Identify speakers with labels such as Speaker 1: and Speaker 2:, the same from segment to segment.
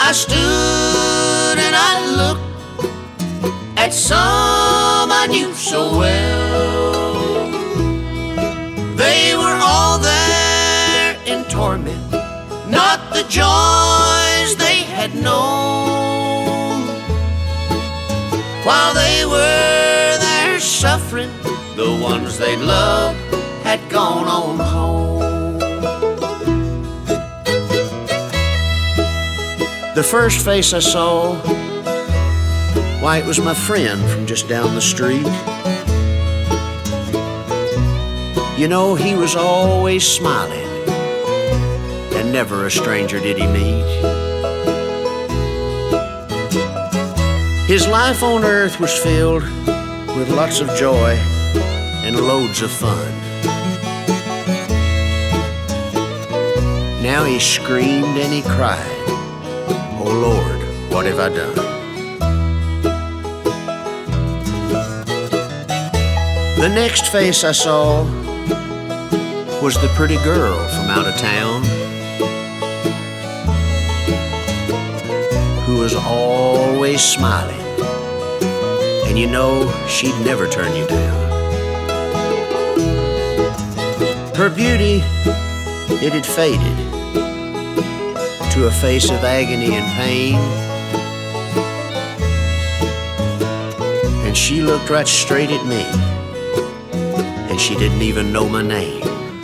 Speaker 1: I stood and I looked at some I knew so well. They were all there in torment, not the joys they had known. While they were there suffering, the ones they loved had gone on home. The first face I saw, why, it was my friend from just down the street. You know, he was always smiling, and never a stranger did he meet. His life on earth was filled with lots of joy and loads of fun. Now he screamed and he cried, "Oh Lord, what have I done?" The next face I saw was the pretty girl from out of town, who was always smiling, and you know she'd never turn you down. Her beauty, it had faded to a face of agony and pain, and she looked right straight at me, and she didn't even know my name.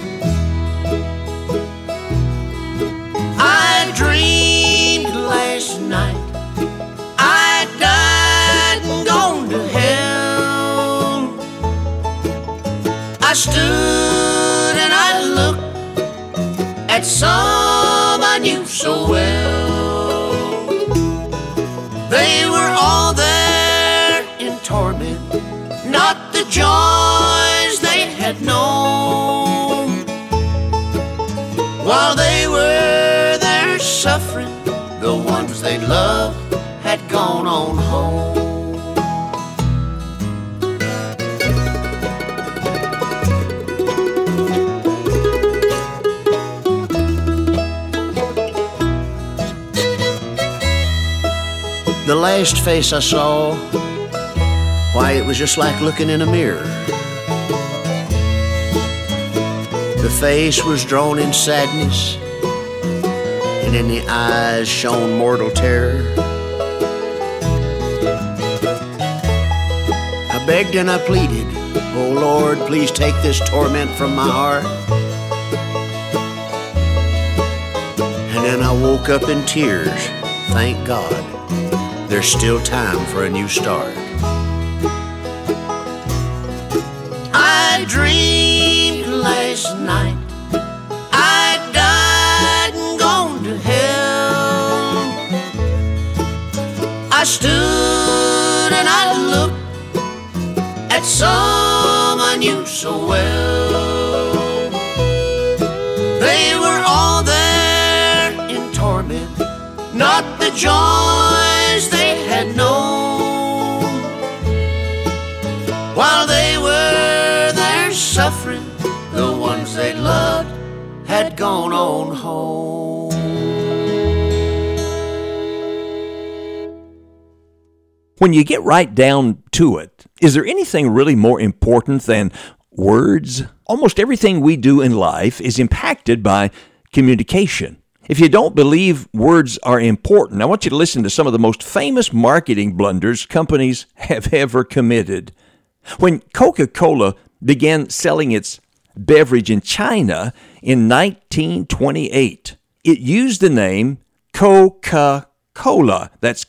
Speaker 1: I dreamed last night I died and gone to hell. I stood and I looked at some I knew so well. They were all there in torment, not the joys they had known. While they were there suffering, the ones they loved had gone on home. The last face I saw, why, it was just like looking in a mirror. The face was drawn in sadness, and in the eyes shone mortal terror. I begged and I pleaded, "Oh Lord, please take this torment from my heart." And then I woke up in tears. Thank God, there's still time for a new start. I dreamed last night I died and gone to hell. I stood and I looked at some I knew so well. They were all there in torment, not the joys they had known. While they were there suffering, the ones they loved had gone on home.
Speaker 2: When you get right down to it, is there anything really more important than words? Almost everything we do in life is impacted by communication. If you don't believe words are important, I want you to listen to some of the most famous marketing blunders companies have ever committed. When Coca-Cola began selling its beverage in China in 1928, it used the name Coca-Cola. That's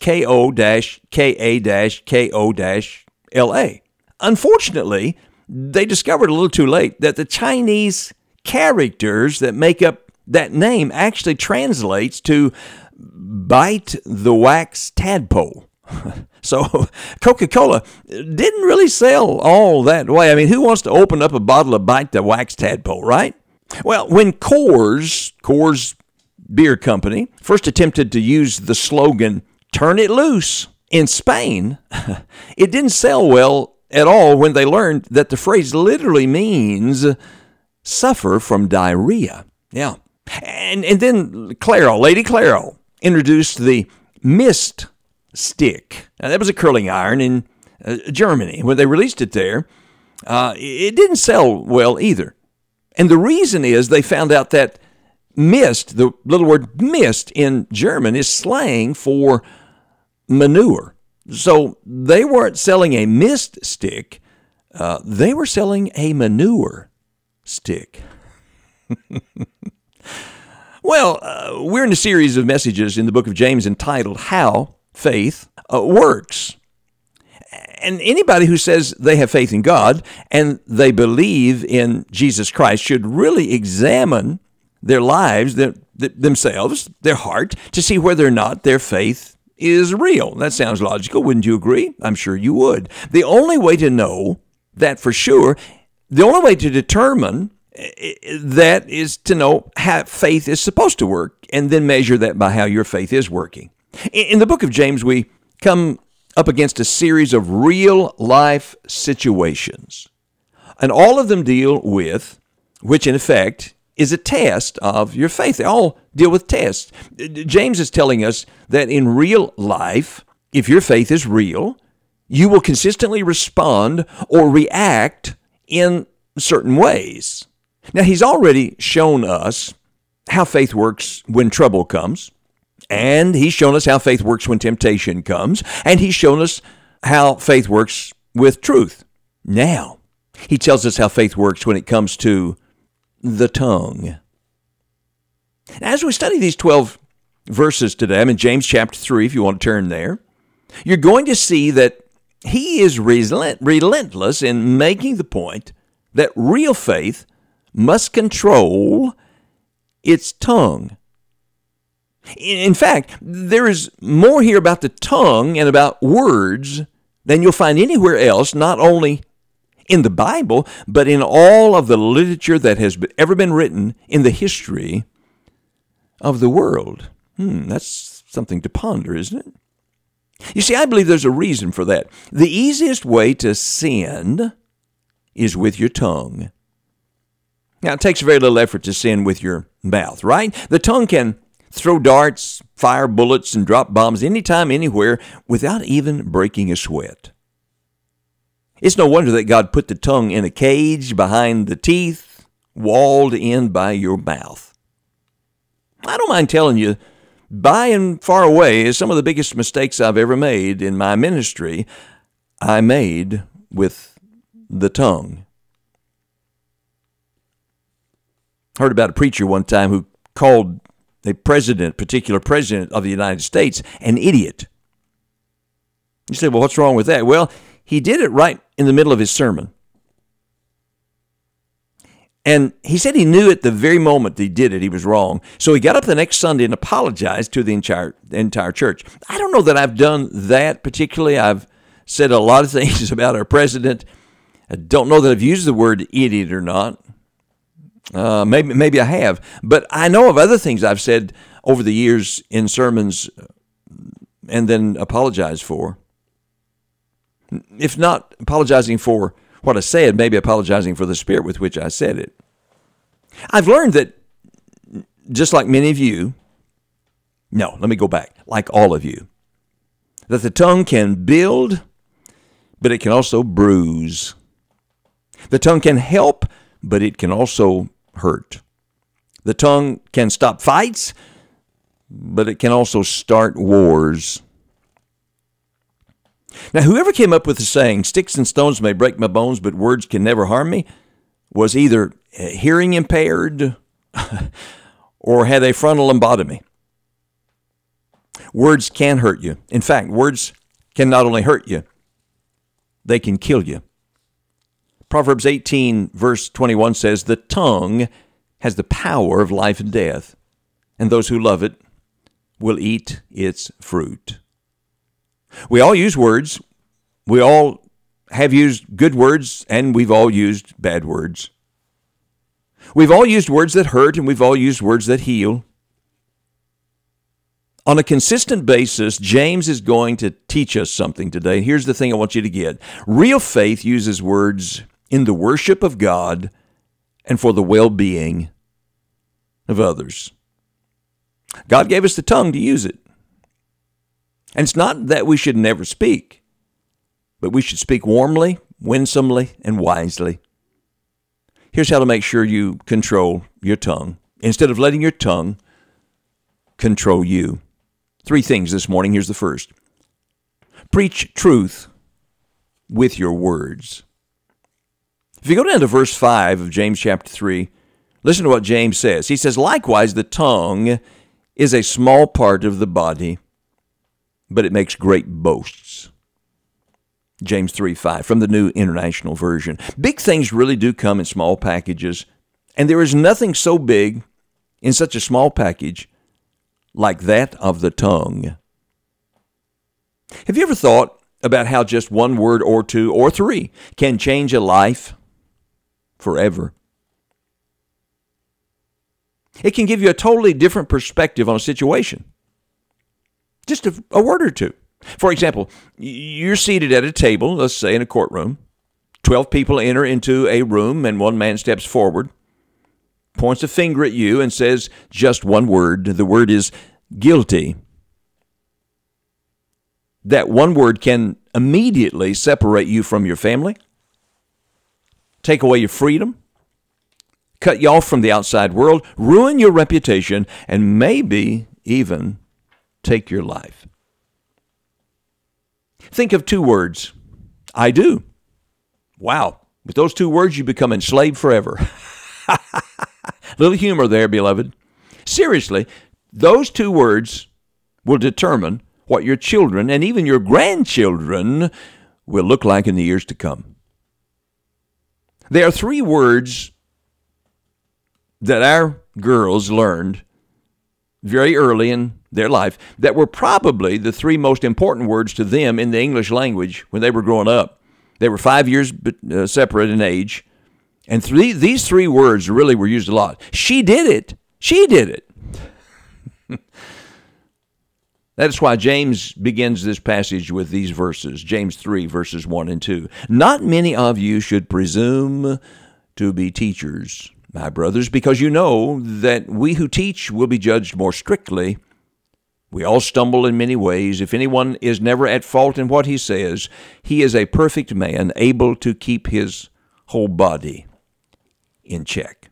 Speaker 2: K-O-K-A-K-O-L-A. Unfortunately, they discovered a little too late that the Chinese characters that make up that name actually translates to bite the wax tadpole. So Coca-Cola didn't really sell all that way. I mean, who wants to open up a bottle of bite the wax tadpole, right? Well, when Coors Beer Company first attempted to use the slogan, "Turn it loose," in Spain, it didn't sell well at all when they learned that the phrase literally means suffer from diarrhea. Yeah. And then Clairol, Lady Clairol, introduced the mist stick. Now, that was a curling iron in Germany. When they released it there, it didn't sell well either. And the reason is they found out that mist, the little word mist in German, is slang for manure. So they weren't selling a mist stick, they were selling a manure stick. Well, we're in a series of messages in the book of James entitled How Faith Works. And anybody who says they have faith in God and they believe in Jesus Christ should really examine their lives, themselves, their heart, to see whether or not their faith is real. That sounds logical, wouldn't you agree? I'm sure you would. The only way to know that for sure, the only way to determine that is to know how faith is supposed to work and then measure that by how your faith is working. In the book of James, we come up against a series of real-life situations, and all of them deal with, which in effect is a test of your faith. They all deal with tests. James is telling us that in real life, if your faith is real, you will consistently respond or react in certain ways. Now, he's already shown us how faith works when trouble comes, and he's shown us how faith works when temptation comes, and he's shown us how faith works with truth. Now, he tells us how faith works when it comes to the tongue. As we study these 12 verses today, I'm in James chapter 3, if you want to turn there, you're going to see that he is relentless in making the point that real faith must control its tongue. In fact, there is more here about the tongue and about words than you'll find anywhere else, not only in the Bible, but in all of the literature that has ever been written in the history of the world. That's something to ponder, isn't it? You see, I believe there's a reason for that. The easiest way to sin is with your tongue. Now, it takes very little effort to sin with your mouth, right? The tongue can throw darts, fire bullets, and drop bombs anytime, anywhere, without even breaking a sweat. It's no wonder that God put the tongue in a cage behind the teeth, walled in by your mouth. I don't mind telling you, by and far away, some of the biggest mistakes I've ever made in my ministry, I made with the tongue. Heard about a preacher one time who called a particular president of the United States, an idiot. You say, well, what's wrong with that? Well, he did it right in the middle of his sermon. And he said he knew at the very moment he did it, he was wrong. So he got up the next Sunday and apologized to the entire church. I don't know that I've done that particularly. I've said a lot of things about our president. I don't know that I've used the word idiot or not. Maybe I have. But I know of other things I've said over the years in sermons and then apologized for. If not apologizing for what I said, maybe apologizing for the spirit with which I said it. I've learned that, just like many of you, let me go back, like all of you, that the tongue can build, but it can also bruise. The tongue can help, but it can also hurt. The tongue can stop fights, but it can also start wars. Now, whoever came up with the saying, sticks and stones may break my bones, but words can never harm me, was either hearing impaired or had a frontal lobotomy. Words can hurt you. In fact, words can not only hurt you, they can kill you. Proverbs 18, verse 21 says, the tongue has the power of life and death, and those who love it will eat its fruit. We all use words. We all have used good words, and we've all used bad words. We've all used words that hurt, and we've all used words that heal. On a consistent basis, James is going to teach us something today. Here's the thing I want you to get. Real faith uses words in the worship of God and for the well-being of others. God gave us the tongue to use it. And it's not that we should never speak, but we should speak warmly, winsomely, and wisely. Here's how to make sure you control your tongue instead of letting your tongue control you. 3 things this morning. Here's the first. Preach truth with your words. If you go down to verse 5 of James chapter 3, listen to what James says. He says, likewise, the tongue is a small part of the body, but it makes great boasts. James 3:5 from the New International Version. Big things really do come in small packages, and there is nothing so big in such a small package like that of the tongue. Have you ever thought about how just one word or 2 or 3 can change a life forever? It can give you a totally different perspective on a situation. Just a word or 2. For example, you're seated at a table, let's say in a courtroom. 12 people enter into a room, and one man steps forward, points a finger at you, and says just one word. The word is guilty. That one word can immediately separate you from your family, take away your freedom, cut you off from the outside world, ruin your reputation, and maybe even take your life. Think of 2 words. I do. Wow. With those 2 words, you become enslaved forever. Little humor there, beloved. Seriously, those 2 words will determine what your children and even your grandchildren will look like in the years to come. There are 3 words that our girls learned very early in their life that were probably the 3 most important words to them in the English language when they were growing up. They were 5 years separate in age, and these 3 words really were used a lot. She did it. She did it. That is why James begins this passage with these verses, James 3, verses 1 and 2. Not many of you should presume to be teachers, my brothers, because you know that we who teach will be judged more strictly. We all stumble in many ways. If anyone is never at fault in what he says, he is a perfect man, able to keep his whole body in check.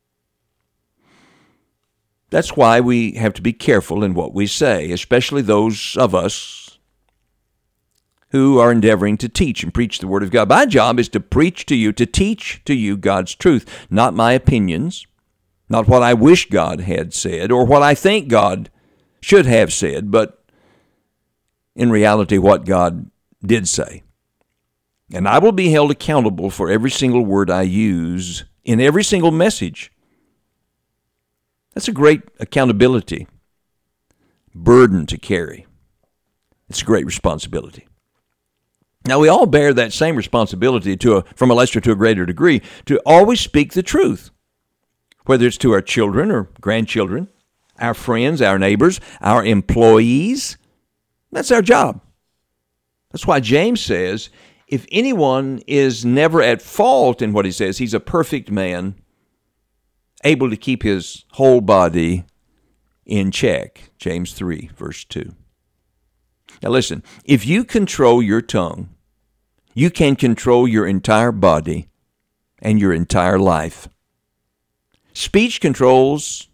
Speaker 2: That's why we have to be careful in what we say, especially those of us who are endeavoring to teach and preach the Word of God. My job is to preach to you, to teach to you God's truth, not my opinions, not what I wish God had said or what I think God should have said, but in reality what God did say. And I will be held accountable for every single word I use in every single message. That's a great accountability, burden to carry. It's a great responsibility. Now, we all bear that same responsibility from a lesser to a greater degree to always speak the truth, whether it's to our children or grandchildren, our friends, our neighbors, our employees. That's our job. That's why James says, if anyone is never at fault in what he says, he's a perfect man, able to keep his whole body in check. James 3, verse 2. Now listen, if you control your tongue, you can control your entire body and your entire life. Speech control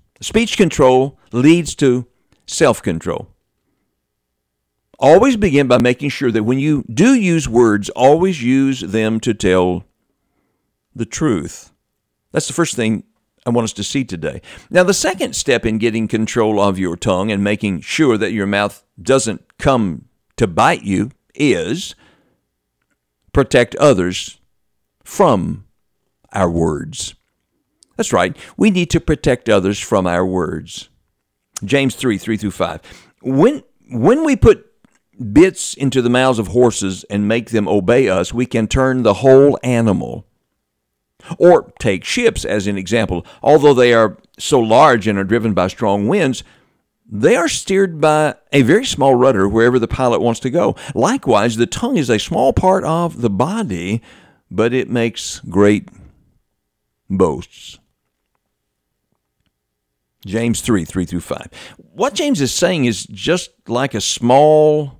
Speaker 2: leads to self-control. Always begin by making sure that when you do use words, always use them to tell the truth. That's the first thing I want us to see today. Now, the second step in getting control of your tongue and making sure that your mouth doesn't come to bite you is protect others from our words. That's right. We need to protect others from our words. James 3, 3 through 5. When we put bits into the mouths of horses and make them obey us, we can turn the whole animal. Or take ships as an example. Although they are so large and are driven by strong winds, they are steered by a very small rudder wherever the pilot wants to go. Likewise, the tongue is a small part of the body, but it makes great boasts. James 3, 3 through 5. What James is saying is just like a small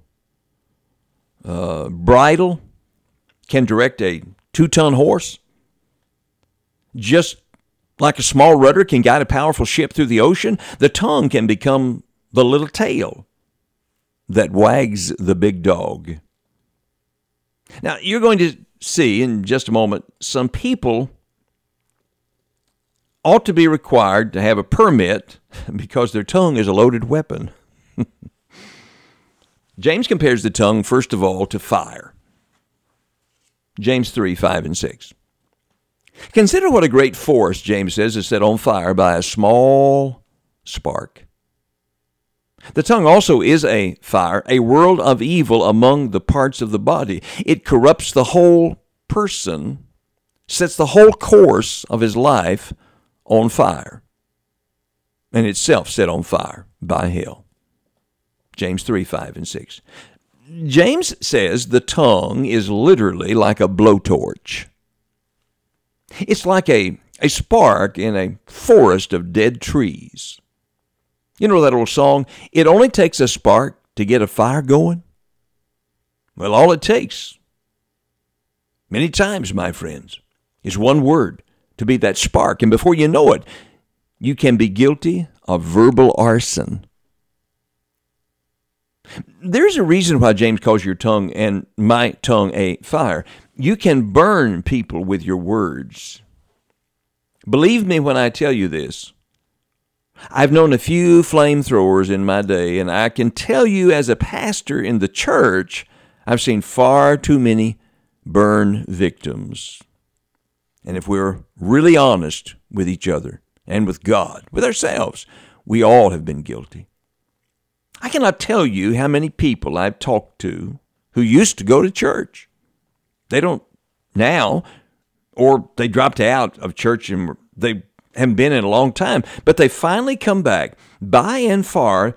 Speaker 2: bridle can direct a 2-ton horse, just like a small rudder can guide a powerful ship through the ocean, the tongue can become the little tail that wags the big dog. Now, you're going to see in just a moment some people ought to be required to have a permit because their tongue is a loaded weapon. James compares the tongue, first of all, to fire. James 3, 5, and 6. Consider what a great forest, James says, is set on fire by a small spark. The tongue also is a fire, a world of evil among the parts of the body. It corrupts the whole person, sets the whole course of his life on fire, and itself set on fire by hell. James 3, 5, and 6. James says the tongue is literally like a blowtorch. It's like a spark in a forest of dead trees. You know that old song, "It only takes a spark to get a fire going"? Well, all it takes, many times, my friends, is one word to be that spark. And before you know it, you can be guilty of verbal arson. There's a reason why James calls your tongue and my tongue a fire. You can burn people with your words. Believe me when I tell you this. I've known a few flamethrowers in my day, and I can tell you as a pastor in the church, I've seen far too many burn victims. And if we're really honest with each other and with God, with ourselves, we all have been guilty. I cannot tell you how many people I've talked to who used to go to church. They don't now, or they dropped out of church and they haven't been in a long time, but they finally come back. By and far,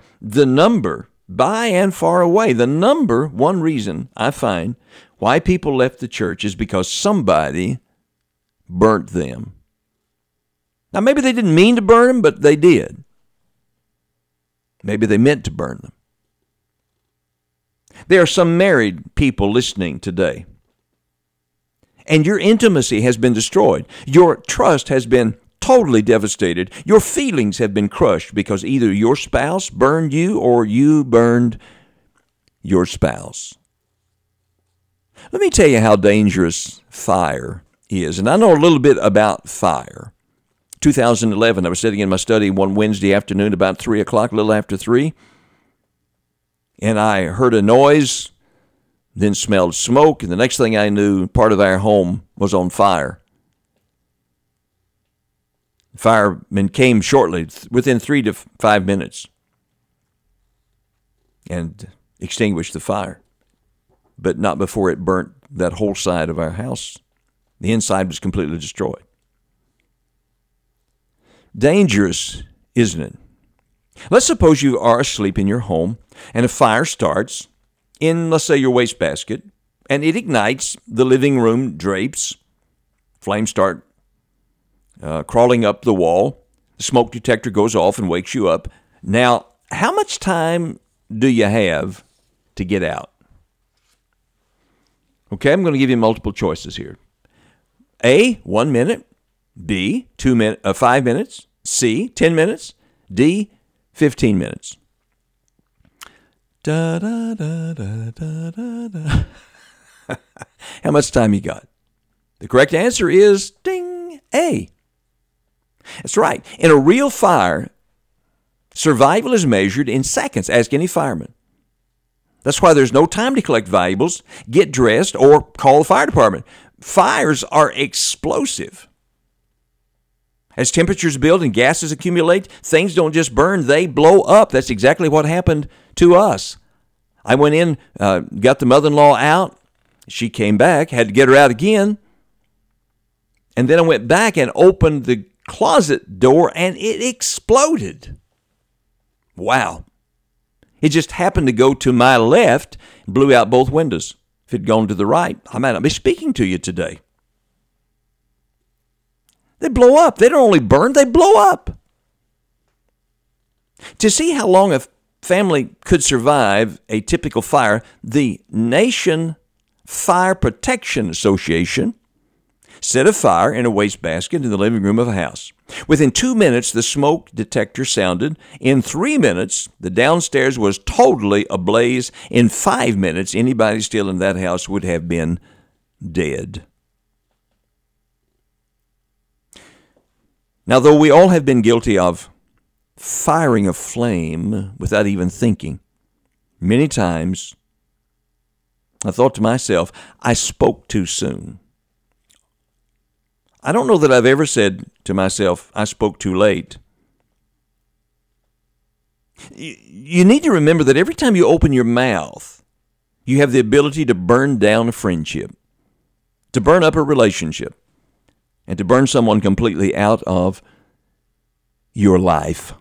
Speaker 2: one reason I find why people left the church is because somebody burnt them. Now, maybe they didn't mean to burn them, but they did. Maybe they meant to burn them. There are some married people listening today, and your intimacy has been destroyed. Your trust has been totally devastated. Your feelings have been crushed because either your spouse burned you or you burned your spouse. Let me tell you how dangerous fire is. And I know a little bit about fire. 2011, I was sitting in my study one Wednesday afternoon about 3 o'clock, a little after 3, and I heard a noise, then smelled smoke, and the next thing I knew, part of our home was on fire. Firemen came shortly, within 3 to 5 minutes, and extinguished the fire, but not before it burnt that whole side of our house. The inside was completely destroyed. Dangerous, isn't it? Let's suppose you are asleep in your home and a fire starts in, let's say, your wastebasket, and it ignites the living room drapes. Flames start crawling up the wall. The smoke detector goes off and wakes you up. Now, how much time do you have to get out? Okay, I'm going to give you multiple choices here. A, 1 minute. B, 5 minutes. C, 10 minutes. D, 15 minutes. Da, da, da, da, da, da, da. How much time you got? The correct answer is, ding, A. That's right. In a real fire, survival is measured in seconds. Ask any fireman. That's why there's no time to collect valuables, get dressed, or call the fire department. Fires are explosive. As temperatures build and gases accumulate, things don't just burn, they blow up. That's exactly what happened to us. I went in, got the mother-in-law out. She came back, had to get her out again. And then I went back and opened the closet door, and it exploded. Wow. It just happened to go to my left and blew out both windows. If it had gone to the right, I might not be speaking to you today. They blow up. They don't only burn, they blow up. To see how long a family could survive a typical fire, the Nation Fire Protection Association set a fire in a wastebasket in the living room of a house. Within 2 minutes, the smoke detector sounded. In 3 minutes, the downstairs was totally ablaze. In 5 minutes, anybody still in that house would have been dead. Now, though we all have been guilty of firing a flame without even thinking, many times I thought to myself, I spoke too soon. I don't know that I've ever said to myself, I spoke too late. You need to remember that every time you open your mouth, you have the ability to burn down a friendship, to burn up a relationship, and to burn someone completely out of your life.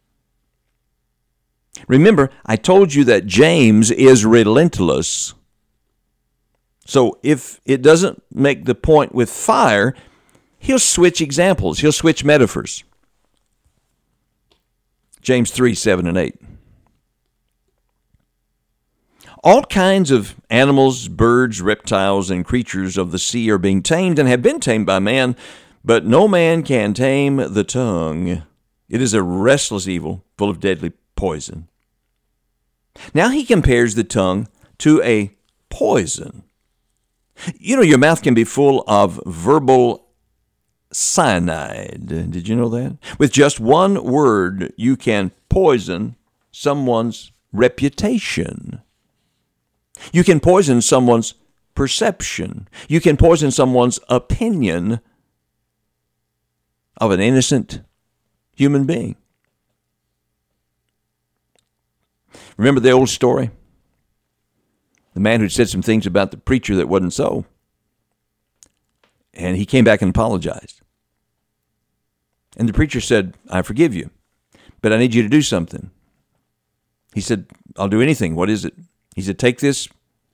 Speaker 2: Remember, I told you that James is relentless. So if it doesn't make the point with fire, he'll switch examples. He'll switch metaphors. James 3, 7, and 8. All kinds of animals, birds, reptiles, and creatures of the sea are being tamed and have been tamed by man, but no man can tame the tongue. It is a restless evil, full of deadly poison. Now he compares the tongue to a poison. You know, your mouth can be full of verbal cyanide. Did you know that? With just one word, you can poison someone's reputation. You can poison someone's perception. You can poison someone's opinion of an innocent human being. Remember the old story? The man who said some things about the preacher that wasn't so. And he came back and apologized. And the preacher said, I forgive you, but I need you to do something. He said, I'll do anything. What is it? He said, take this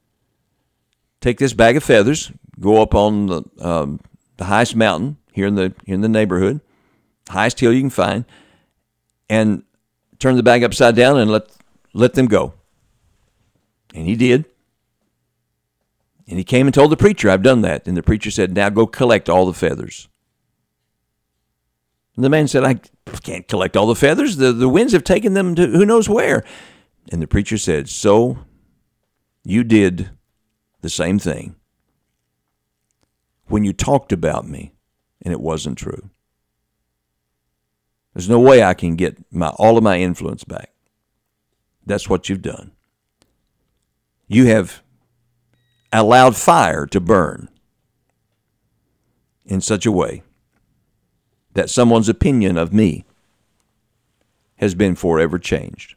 Speaker 2: bag of feathers, go up on the highest mountain here in the neighborhood, highest hill you can find, and turn the bag upside down and let them go. And he did. And he came and told the preacher, I've done that. And the preacher said, now go collect all the feathers. And the man said, I can't collect all the feathers. The winds have taken them to who knows where. And the preacher said, so you did the same thing when you talked about me and it wasn't true. There's no way I can get all of my influence back. That's what you've done. You have allowed fire to burn in such a way that someone's opinion of me has been forever changed.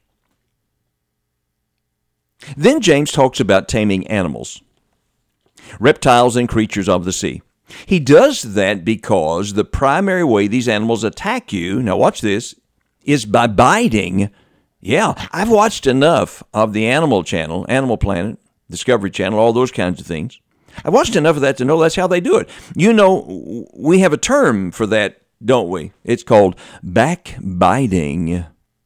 Speaker 2: Then James talks about taming animals, reptiles and creatures of the sea. He does that because the primary way these animals attack you, now watch this, is by biting. Yeah, I've watched enough of the Animal Channel, Animal Planet, Discovery Channel, all those kinds of things. I've watched enough of that to know that's how they do it. You know, we have a term for that, don't we? It's called backbiting.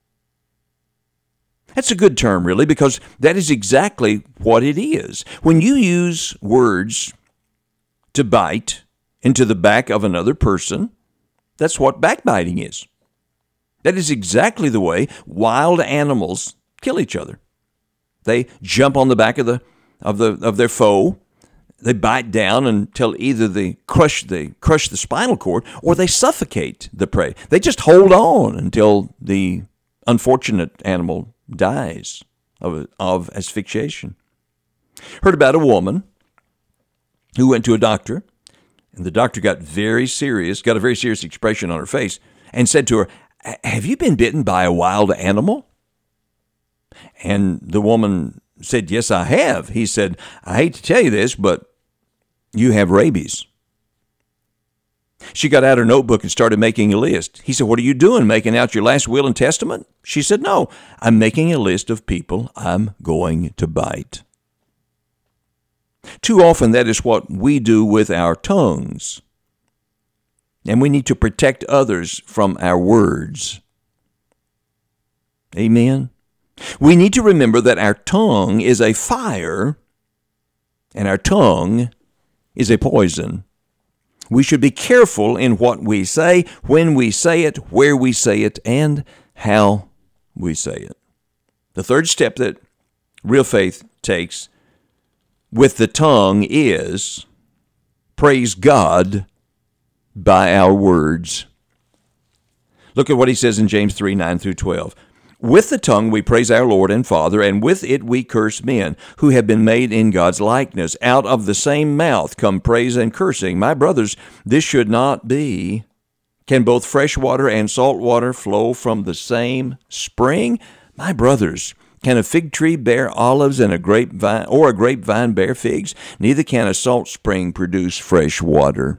Speaker 2: That's a good term, really, because that is exactly what it is. When you use words to bite into the back of another person, that's what backbiting is. That is exactly the way wild animals kill each other. They jump on the back of their foe. They bite down until either they crush the spinal cord or they suffocate the prey. They just hold on until the unfortunate animal dies of asphyxiation. Heard about a woman who went to a doctor, and the doctor got a very serious expression on her face and said to her, have you been bitten by a wild animal? And the woman said, yes, I have. He said, I hate to tell you this, but you have rabies. She got out her notebook and started making a list. He said, what are you doing, making out your last will and testament? She said, no, I'm making a list of people I'm going to bite. Too often that is what we do with our tongues. And we need to protect others from our words. Amen. We need to remember that our tongue is a fire and our tongue is a poison. We should be careful in what we say, when we say it, where we say it, and how we say it. The third step that real faith takes with the tongue is praise God by our words. Look at what he says in James 3, 9 through 12. With the tongue we praise our Lord and Father, and with it we curse men who have been made in God's likeness. Out of the same mouth come praise and cursing. My brothers, this should not be. Can both fresh water and salt water flow from the same spring? My brothers, can a fig tree bear olives and a grapevine bear figs? Neither can a salt spring produce fresh water.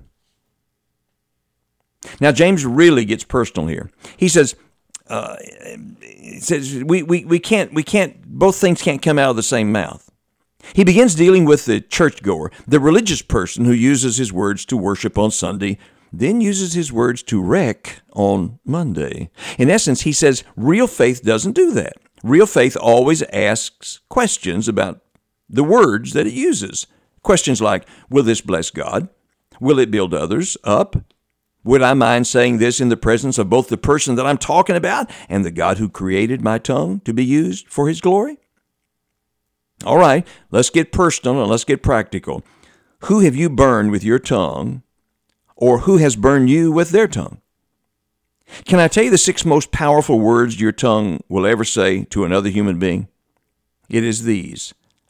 Speaker 2: Now, James really gets personal here. He says, we can't, both things can't come out of the same mouth. He begins dealing with the churchgoer, the religious person who uses his words to worship on Sunday, then uses his words to wreck on Monday. In essence, he says real faith doesn't do that. Real faith always asks questions about the words that it uses. Questions like, will this bless God? Will it build others up? Would I mind saying this in the presence of both the person that I'm talking about and the God who created my tongue to be used for his glory? All right, let's get personal and let's get practical. Who have you burned with your tongue, or who has burned you with their tongue? Can I tell you the 6 most powerful words your tongue will ever say to another human being? It is these: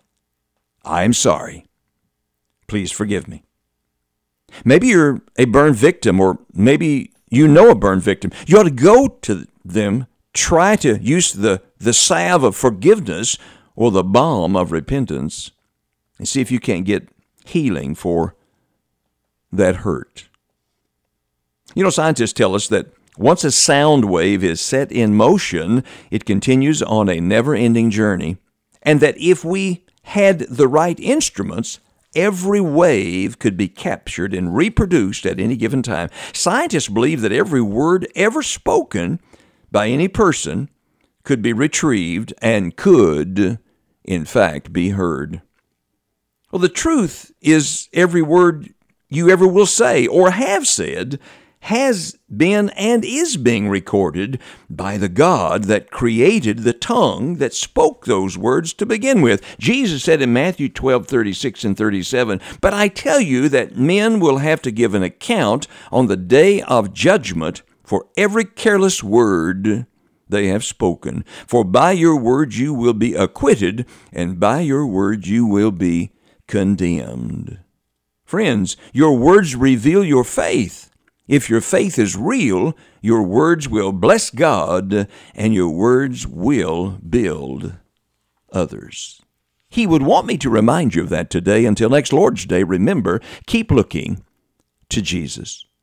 Speaker 2: I am sorry. Please forgive me. Maybe you're a burn victim, or maybe you know a burn victim. You ought to go to them, try to use the salve of forgiveness or the balm of repentance, and see if you can't get healing for that hurt. You know, scientists tell us that once a sound wave is set in motion, it continues on a never-ending journey, and that if we had the right instruments, every wave could be captured and reproduced at any given time. Scientists believe that every word ever spoken by any person could be retrieved and could, in fact, be heard. Well, the truth is every word you ever will say or have said has been and is being recorded by the God that created the tongue that spoke those words to begin with. Jesus said in Matthew 12:36 and 37, "But I tell you that men will have to give an account on the day of judgment for every careless word they have spoken. For by your words you will be acquitted, and by your words you will be condemned." Friends, your words reveal your faith. If your faith is real, your words will bless God, and your words will build others. He would want me to remind you of that today. Until next Lord's Day, remember, keep looking to Jesus.